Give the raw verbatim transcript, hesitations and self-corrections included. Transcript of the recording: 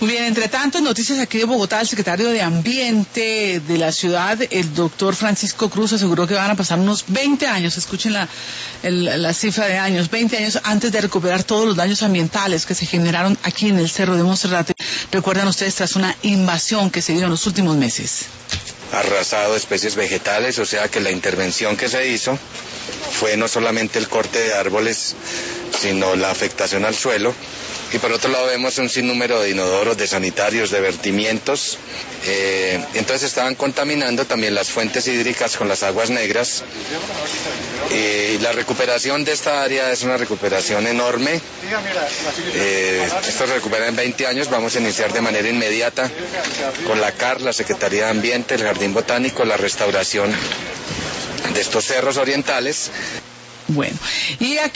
Muy bien, entre tanto, noticias aquí de Bogotá, el secretario de Ambiente de la ciudad, el doctor Francisco Cruz, aseguró que van a pasar unos veinte años, escuchen la, el, la cifra de años, veinte años antes de recuperar todos los daños ambientales que se generaron aquí en el Cerro de Monserrate. Recuerdan ustedes, tras una invasión que se dio en los últimos meses. Arrasado especies vegetales, o sea que la intervención que se hizo fue no solamente el corte de árboles, sino la afectación al suelo. Y por otro lado vemos un sinnúmero de inodoros, de sanitarios, de vertimientos. Eh, entonces estaban contaminando también las fuentes hídricas con las aguas negras. Y la recuperación de esta área es una recuperación enorme. Eh, esto se recupera en veinte años. Vamos a iniciar de manera inmediata con la C A R, la Secretaría de Ambiente, el Jardín Botánico, la restauración de estos cerros orientales. Bueno, y aquí